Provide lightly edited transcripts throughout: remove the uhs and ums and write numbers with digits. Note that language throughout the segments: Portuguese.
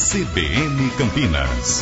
CBN Campinas.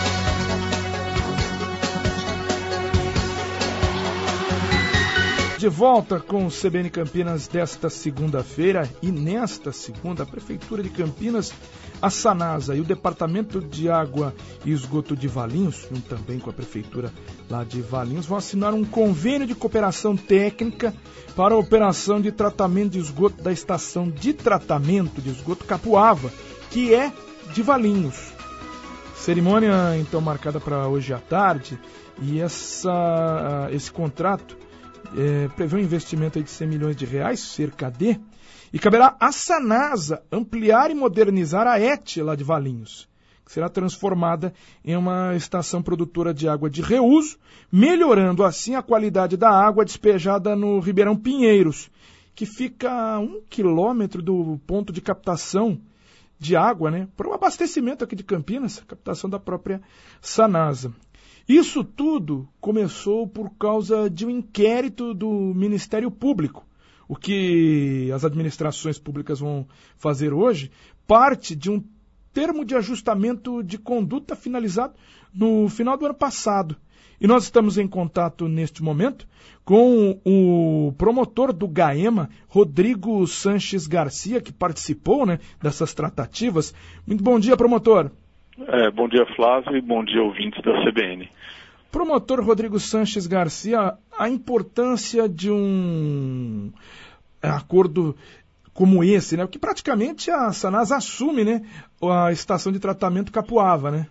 De volta com o CBN Campinas desta segunda-feira, e nesta segunda, a Prefeitura de Campinas, a Sanasa e o Departamento de Água e Esgoto de Valinhos, junto também com a Prefeitura lá de Valinhos, vão assinar um convênio de cooperação técnica para a operação de tratamento de esgoto da Estação de Tratamento de Esgoto Capuava, que é de Valinhos. Cerimônia, então, marcada para hoje à tarde, e esse contrato prevê um investimento de 100 milhões de reais, cerca de, e caberá à Sanasa ampliar e modernizar a ET lá de Valinhos, que será transformada em uma estação produtora de água de reuso, melhorando assim a qualidade da água despejada no Ribeirão Pinheiros, que fica a 1 quilômetro do ponto de captação de água, né, para o abastecimento aqui de Campinas, captação da própria Sanasa. Isso tudo começou por causa de um inquérito do Ministério Público. O que as administrações públicas vão fazer hoje parte de um termo de ajustamento de conduta finalizado no final do ano passado. E nós estamos em contato neste momento com o promotor do GAEMA, Rodrigo Sanches Garcia, que participou, né, dessas tratativas. Muito bom dia, promotor. Bom dia, Flávio, e bom dia, ouvintes da CBN. Promotor Rodrigo Sanches Garcia, a importância de um acordo como esse, né? Que praticamente a Sanasa assume, né, a estação de tratamento Capuava, né?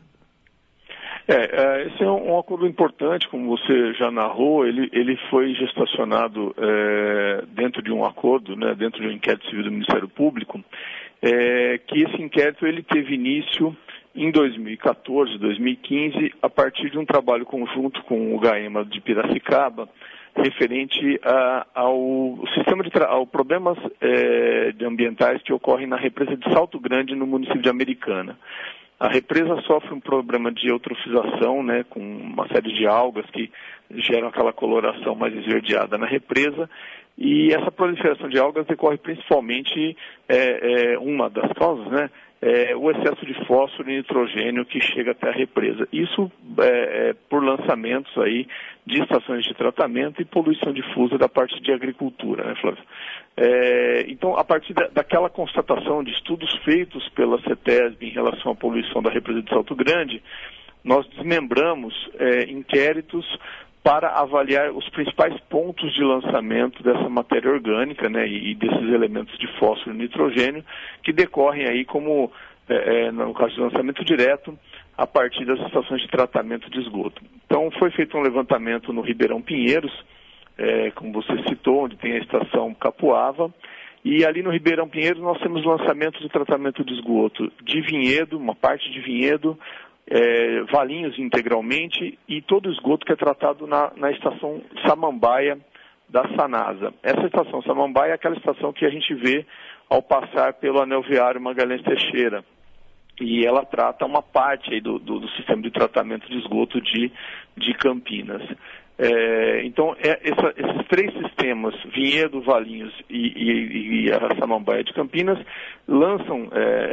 Esse é um acordo importante, como você já narrou. Ele foi gestacionado dentro de um acordo, né, dentro de um inquérito civil do Ministério Público, que esse inquérito ele teve início em 2014, 2015, a partir de um trabalho conjunto com o GAEMA de Piracicaba, referente ao problemas ambientais que ocorrem na represa de Salto Grande, no município de Americana. A represa sofre um problema de eutrofização, né, com uma série de algas que geram aquela coloração mais esverdeada na represa, e essa proliferação de algas decorre principalmente, uma das causas, né, o excesso de fósforo e nitrogênio que chega até a represa. Isso por lançamentos aí de estações de tratamento e poluição difusa da parte de agricultura, né, Flávio? Então, a partir daquela constatação de estudos feitos pela CETESB em relação à poluição da represa de Salto Grande, nós desmembramos inquéritos para avaliar os principais pontos de lançamento dessa matéria orgânica, né, e desses elementos de fósforo e nitrogênio, que decorrem aí como, no caso de lançamento direto, a partir das estações de tratamento de esgoto. Então, foi feito um levantamento no Ribeirão Pinheiros, como você citou, onde tem a estação Capuava, e ali no Ribeirão Pinheiros nós temos lançamento de tratamento de esgoto de Vinhedo, uma parte de Vinhedo, Valinhos integralmente, e todo o esgoto que é tratado na estação Samambaia da Sanasa. Essa estação Samambaia é aquela estação que a gente vê ao passar pelo anel viário Magalhães Teixeira, e ela trata uma parte aí do sistema de tratamento de esgoto de Campinas. Então, esses três sistemas, Vinhedo, Valinhos e a Samambaia de Campinas, lançam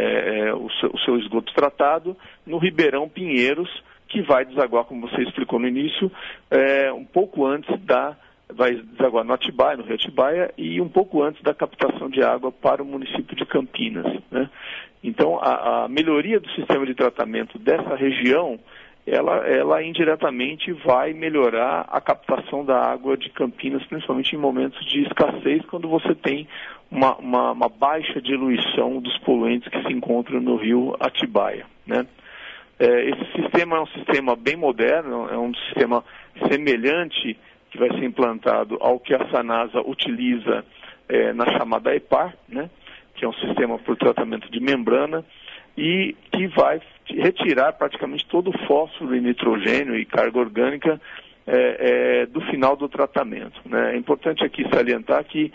o seu esgoto tratado no Ribeirão Pinheiros, que vai desaguar, como você explicou no início, um pouco antes vai desaguar no Atibaia, no Rio Atibaia, e um pouco antes da captação de água para o município de Campinas, né? Então, a melhoria do sistema de tratamento dessa região, ela indiretamente vai melhorar a captação da água de Campinas, principalmente em momentos de escassez, quando você tem uma baixa diluição dos poluentes que se encontram no rio Atibaia, né? Esse sistema é um sistema bem moderno, é um sistema semelhante que vai ser implantado ao que a Sanasa utiliza na chamada EPAR, né, que é um sistema por tratamento de membrana, e que vai retirar praticamente todo o fósforo e nitrogênio e carga orgânica do final do tratamento, né? É importante aqui salientar que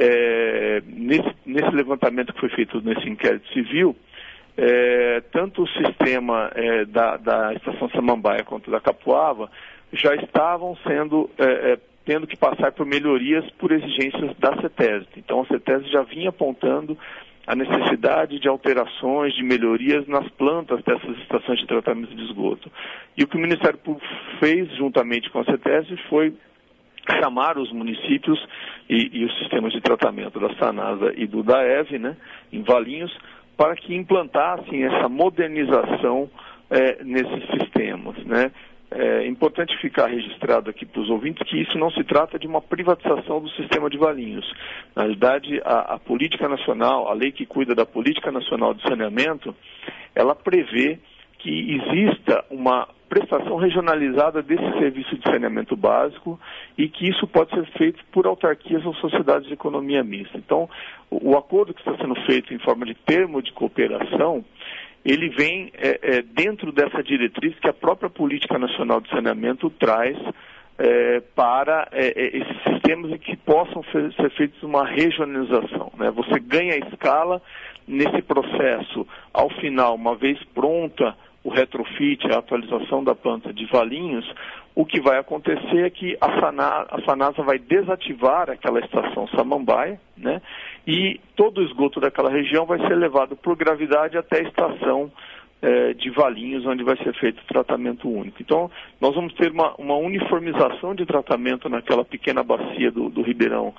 nesse levantamento que foi feito nesse inquérito civil, tanto o sistema da Estação Samambaia quanto da Capuava já estavam tendo que passar por melhorias por exigências da CETESB. Então a CETESB já vinha apontando a necessidade de alterações, de melhorias nas plantas dessas estações de tratamento de esgoto. E o que o Ministério Público fez, juntamente com a CETESB, foi chamar os municípios e os sistemas de tratamento da Sanasa e do DAEV, né, em Valinhos, para que implantassem essa modernização nesses sistemas, né. É importante ficar registrado aqui para os ouvintes que isso não se trata de uma privatização do sistema de Valinhos. Na realidade, a política nacional, a lei que cuida da política nacional de saneamento, ela prevê que exista uma prestação regionalizada desse serviço de saneamento básico e que isso pode ser feito por autarquias ou sociedades de economia mista. Então, o acordo que está sendo feito em forma de termo de cooperação, ele vem dentro dessa diretriz que a própria Política Nacional de Saneamento traz para esses sistemas e que possam ser feitos uma regionalização, né? Você ganha escala nesse processo. Ao final, uma vez pronta o retrofit, a atualização da planta de Valinhos, o que vai acontecer é que a Sanasa vai desativar aquela estação Samambaia, né? E todo o esgoto daquela região vai ser levado por gravidade até a estação de Valinhos, onde vai ser feito o tratamento único. Então, nós vamos ter uma uniformização de tratamento naquela pequena bacia do Ribeirão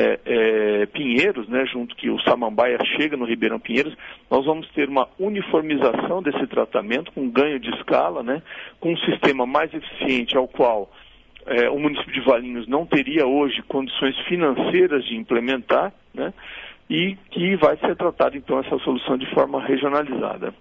Pinheiros, né, junto que o Samambaia chega no Ribeirão Pinheiros. Nós vamos ter uma uniformização desse tratamento, com ganho de escala, né, com um sistema mais eficiente ao qual o município de Valinhos não teria hoje condições financeiras de implementar, né, e que vai ser tratada, então, essa solução de forma regionalizada.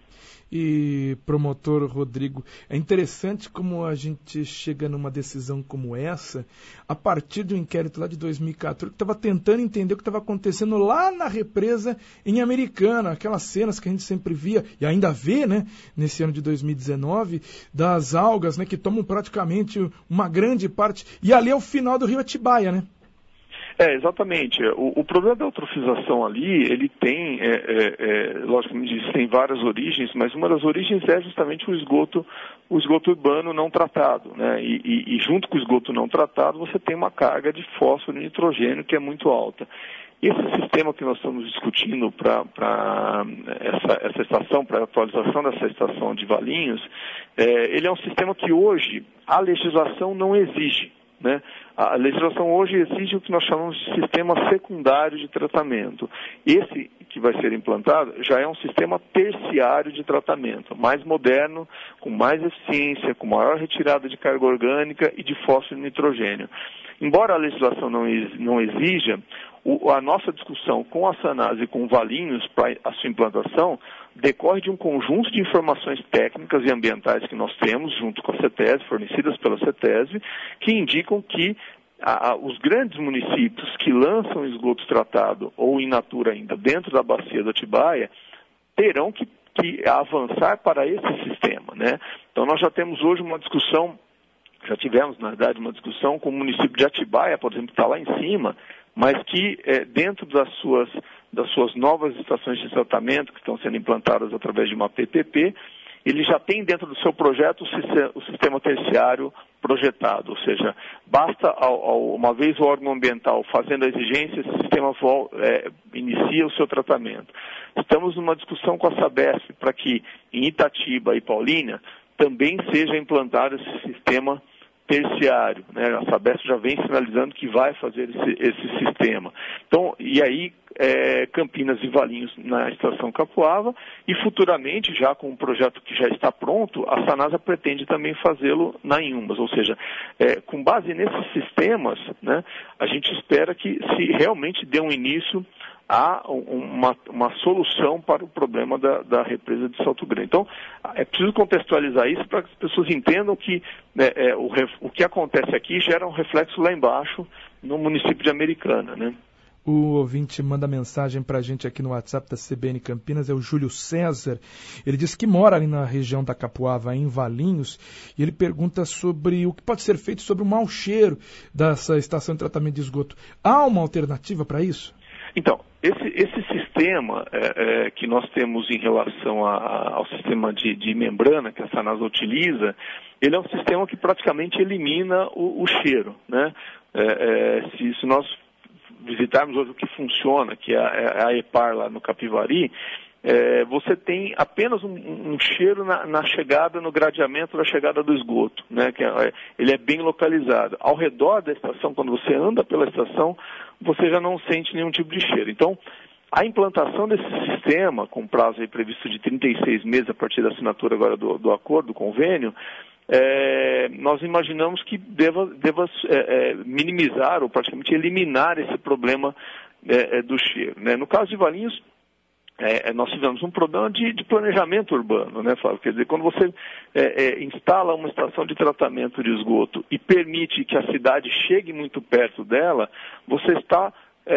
E, promotor Rodrigo, é interessante como a gente chega numa decisão como essa a partir de um inquérito lá de 2014 que estava tentando entender o que estava acontecendo lá na represa em Americana, aquelas cenas que a gente sempre via e ainda vê, né, nesse ano de 2019, das algas, né, que tomam praticamente uma grande parte, e ali é o final do rio Atibaia, né? Exatamente. O problema da eutrofização ali, ele tem, logicamente, isso tem várias origens, mas uma das origens é justamente o esgoto urbano não tratado, né? E junto com o esgoto não tratado, você tem uma carga de fósforo e nitrogênio que é muito alta. Esse sistema que nós estamos discutindo para essa estação, para a atualização dessa estação de Valinhos, ele é um sistema que hoje a legislação não exige, né? A legislação hoje exige o que nós chamamos de sistema secundário de tratamento. Esse que vai ser implantado já é um sistema terciário de tratamento, mais moderno, com mais eficiência, com maior retirada de carga orgânica e de fósforo e nitrogênio. Embora a legislação não exija, a nossa discussão com a Sanasa e com Valinhos para a sua implantação decorre de um conjunto de informações técnicas e ambientais que nós temos junto com a CETESB, fornecidas pela CETESB, que indicam que os grandes municípios que lançam esgoto tratado ou in natura ainda dentro da bacia do Atibaia terão que avançar para esse sistema, né? Então nós já temos hoje uma discussão, já tivemos na verdade uma discussão com o município de Atibaia, por exemplo, que está lá em cima, mas que dentro das suas novas estações de tratamento que estão sendo implantadas através de uma PPP, ele já tem dentro do seu projeto o sistema terciário projetado, ou seja, basta uma vez o órgão ambiental fazendo a exigência, esse sistema inicia o seu tratamento. Estamos numa discussão com a Sabesp para que em Itatiba e Paulínia também seja implantado esse sistema terciário, né? A Sabesp já vem sinalizando que vai fazer esse sistema. Então, e aí Campinas e Valinhos na estação Capuava e futuramente, já com um projeto que já está pronto, a Sanasa pretende também fazê-lo na Inhumas, ou seja, com base nesses sistemas, né, a gente espera que se realmente dê um início há uma solução para o problema da represa de Salto Grande. Então, é preciso contextualizar isso para que as pessoas entendam que o que acontece aqui gera um reflexo lá embaixo no município de Americana, né? O ouvinte manda mensagem para a gente aqui no WhatsApp da CBN Campinas, é o Júlio César. Ele diz que mora ali na região da Capuava, em Valinhos, e ele pergunta sobre o que pode ser feito sobre o mau cheiro dessa estação de tratamento de esgoto. Há uma alternativa para isso? Então, esse sistema que nós temos em relação ao sistema de membrana que a Sanasa utiliza, ele é um sistema que praticamente elimina o cheiro, né? Se nós visitarmos hoje o que funciona, que é a EPAR lá no Capivari, você tem apenas um cheiro na chegada, no gradeamento da chegada do esgoto, né? Ele é bem localizado. Ao redor da estação, quando você anda pela estação, você já não sente nenhum tipo de cheiro. Então, a implantação desse sistema, com prazo aí previsto de 36 meses a partir da assinatura agora do acordo, do convênio, nós imaginamos que deva minimizar ou praticamente eliminar esse problema do cheiro, né? No caso de Valinhos, nós tivemos um problema de planejamento urbano, né, Flávio? Quer dizer, quando você instala uma estação de tratamento de esgoto e permite que a cidade chegue muito perto dela, você está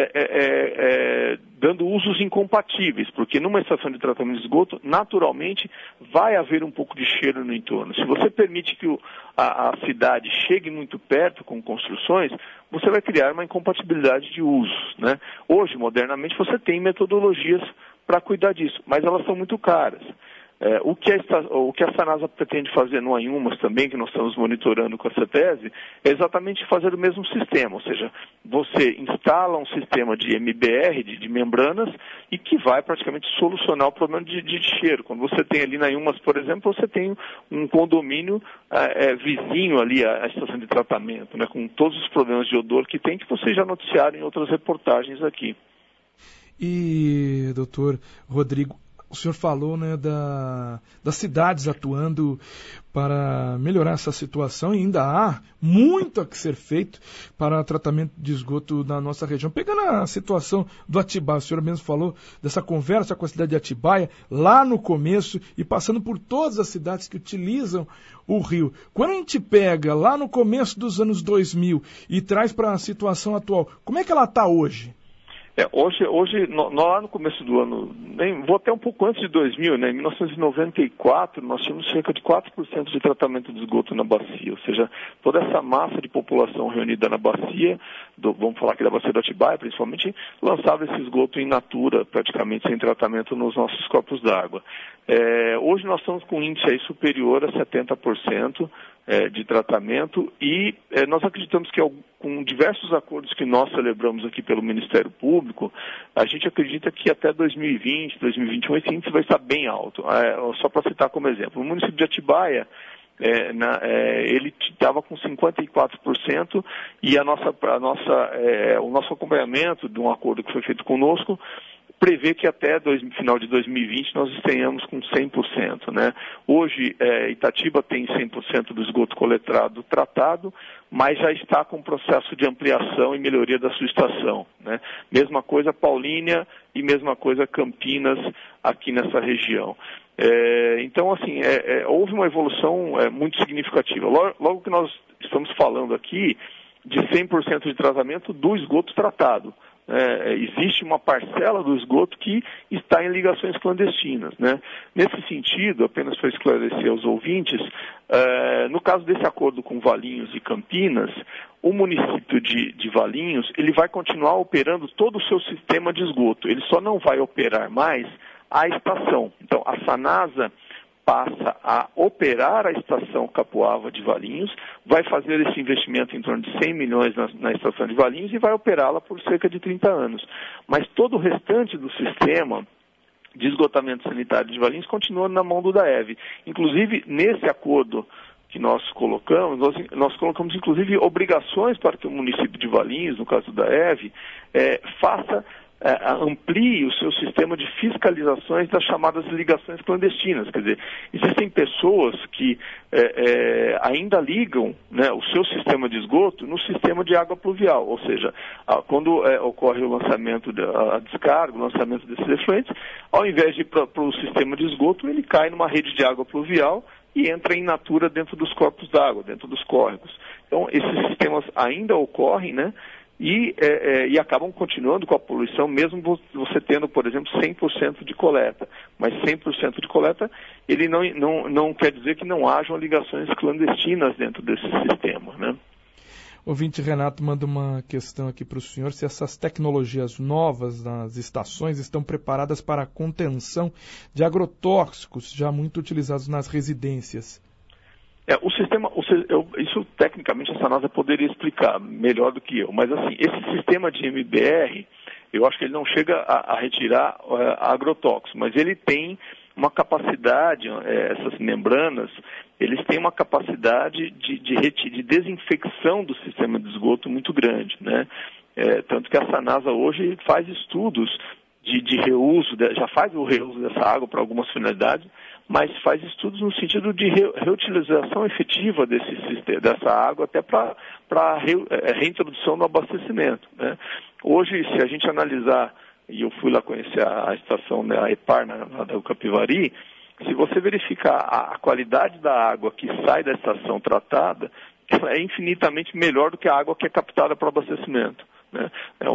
dando usos incompatíveis, porque numa estação de tratamento de esgoto, naturalmente, vai haver um pouco de cheiro no entorno. Se você permite que a cidade chegue muito perto com construções, você vai criar uma incompatibilidade de usos, né? Hoje, modernamente, você tem metodologias para cuidar disso, mas elas são muito caras. O que a Sanasa pretende fazer no Anhumas também, que nós estamos monitorando com a CETESB, é exatamente fazer o mesmo sistema, ou seja, você instala um sistema de MBR, de membranas, e que vai praticamente solucionar o problema de cheiro. Quando você tem ali na Anhumas, por exemplo, você tem um condomínio vizinho ali à estação de tratamento, né, com todos os problemas de odor que tem, que vocês já noticiaram em outras reportagens aqui. E, doutor Rodrigo, o senhor falou, né, das cidades atuando para melhorar essa situação, e ainda há muito a ser feito para tratamento de esgoto na nossa região. Pegando a situação do Atibaia, o senhor mesmo falou dessa conversa com a cidade de Atibaia, lá no começo, e passando por todas as cidades que utilizam o rio. Quando a gente pega lá no começo dos anos 2000 e traz para a situação atual, como é que ela está hoje? Hoje lá no começo do ano, vou até um pouco antes de 2000, né, em 1994, nós tínhamos cerca de 4% de tratamento de esgoto na bacia, ou seja, toda essa massa de população reunida na bacia, vamos falar aqui da bacia do Atibaia, principalmente, lançava esse esgoto in natura, praticamente sem tratamento nos nossos corpos d'água. Hoje nós estamos com um índice aí superior a 70%, de tratamento, e nós acreditamos que com diversos acordos que nós celebramos aqui pelo Ministério Público, a gente acredita que até 2020, 2021, esse índice vai estar bem alto. Só para citar como exemplo, o município de Atibaia, ele estava com 54%, e o nosso acompanhamento de um acordo que foi feito conosco prevê que até final de 2020 nós tenhamos com 100%, né? Hoje, Itatiba tem 100% do esgoto coletado tratado, mas já está com processo de ampliação e melhoria da sua estação, né? Mesma coisa Paulínia e mesma coisa Campinas aqui nessa região. Então, assim, houve uma evolução muito significativa. Logo que nós estamos falando aqui de 100% de tratamento do esgoto tratado. Existe uma parcela do esgoto que está em ligações clandestinas, né? Nesse sentido, apenas para esclarecer aos ouvintes, no caso desse acordo com Valinhos e Campinas, o município de Valinhos, ele vai continuar operando todo o seu sistema de esgoto, ele só não vai operar mais a estação. Então, a Sanasa passa a operar a estação Capoava de Valinhos, vai fazer esse investimento em torno de 100 milhões na estação de Valinhos e vai operá-la por cerca de 30 anos. Mas todo o restante do sistema de esgotamento sanitário de Valinhos continua na mão do DAEV. Inclusive, nesse acordo que nós colocamos, nós colocamos inclusive obrigações para que o município de Valinhos, no caso do DAEV, amplie o seu sistema de fiscalizações das chamadas ligações clandestinas. Quer dizer, existem pessoas que ainda ligam, né, o seu sistema de esgoto no sistema de água pluvial, ou seja, quando ocorre o lançamento, a descarga, o lançamento desses efluentes, ao invés de ir para o sistema de esgoto, ele cai numa rede de água pluvial e entra in natura dentro dos corpos d'água, dentro dos córregos. Então, esses sistemas ainda ocorrem, né? E acabam continuando com a poluição, mesmo você tendo, por exemplo, 100% de coleta. Mas 100% de coleta, ele não quer dizer que não hajam ligações clandestinas dentro desse sistema, né? O ouvinte Renato manda uma questão aqui para o senhor, se essas tecnologias novas nas estações estão preparadas para a contenção de agrotóxicos já muito utilizados nas residências. O sistema, isso tecnicamente a Sanasa poderia explicar melhor do que eu, mas assim, esse sistema de MBR, eu acho que ele não chega a retirar agrotóxicos, mas ele tem uma capacidade, essas membranas, eles têm uma capacidade de desinfecção do sistema de esgoto muito grande, né? Tanto que a Sanasa hoje faz estudos de reuso, já faz o reuso dessa água para algumas finalidades, mas faz estudos no sentido de reutilização efetiva dessa água até para reintrodução no abastecimento, né? Hoje, se a gente analisar, e eu fui lá conhecer a estação, né, a EPAR, na da Capivari, se você verificar a qualidade da água que sai da estação tratada, ela é infinitamente melhor do que a água que é captada para o abastecimento, né?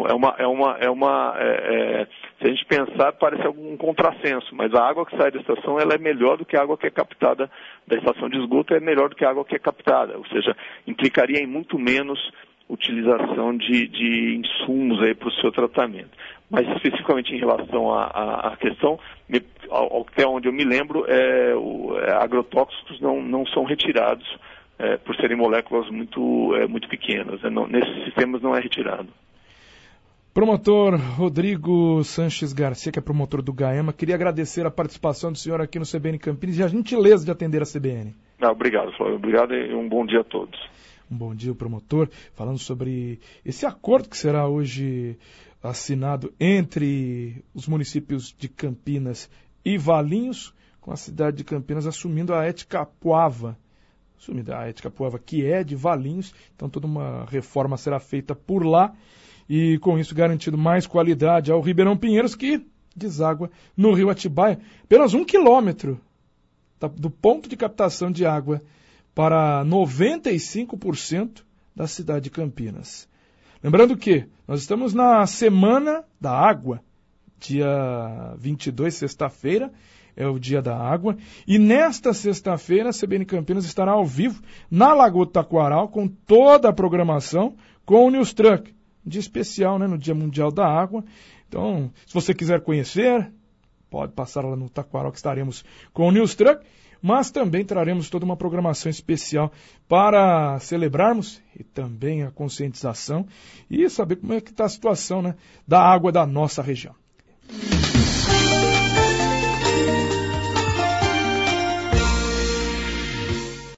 Se a gente pensar, parece algum contrassenso, mas a água que sai da estação ela é melhor do que a água que é captada da estação de esgoto, é melhor do que a água que é captada, ou seja, implicaria em muito menos utilização de insumos aí para o seu tratamento. Mas especificamente em relação à questão, até onde eu me lembro, agrotóxicos não são retirados por serem moléculas muito pequenas, né? Nesses sistemas não é retirado. Promotor Rodrigo Sanches Garcia, que é promotor do GAEMA, queria agradecer a participação do senhor aqui no CBN Campinas e a gentileza de atender a CBN. Obrigado, Flávio. Obrigado e um bom dia a todos. Um bom dia, promotor, falando sobre esse acordo que será hoje assinado entre os municípios de Campinas e Valinhos, com a cidade de Campinas assumindo a Eticapuava, que é de Valinhos, então toda uma reforma será feita por lá e com isso garantindo mais qualidade ao Ribeirão Pinheiros, que deságua no rio Atibaia, apenas 1 quilômetro do ponto de captação de água para 95% da cidade de Campinas. Lembrando que nós estamos na Semana da Água, dia 22, sexta-feira, é o dia da água, e nesta sexta-feira a CBN Campinas estará ao vivo na Lagoa do Taquaral com toda a programação com o News Truck, um dia especial, né, no Dia Mundial da Água. Então, se você quiser conhecer, pode passar lá no Taquaral que estaremos com o News Truck, mas também traremos toda uma programação especial para celebrarmos e também a conscientização e saber como é que está a situação, né, da água da nossa região.